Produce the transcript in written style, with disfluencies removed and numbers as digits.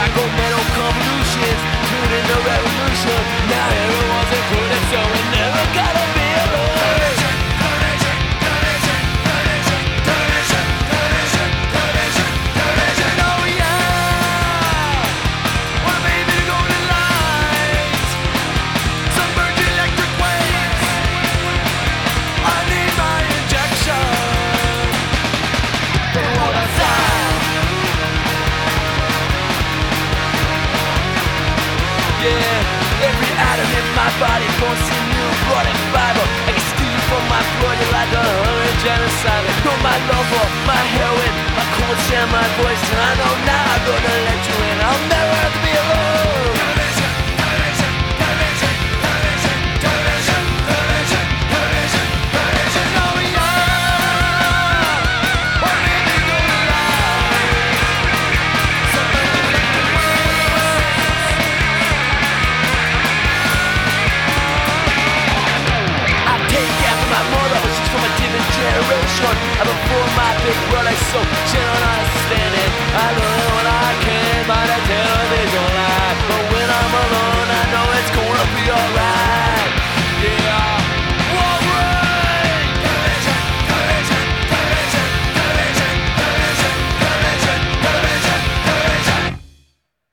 psychomental convolutions, including the revolution. Now everyone's included, so we never gotta be alone. Every atom in my body born sinew, blood and fiber. I can steal from my blood, you're like a hurry genocide. Know my love for my heroin, my culture and my voice. And I know now I'm gonna let you in. I'll never have to be alone. I'm before my big brother, so she don't understand it. I don't know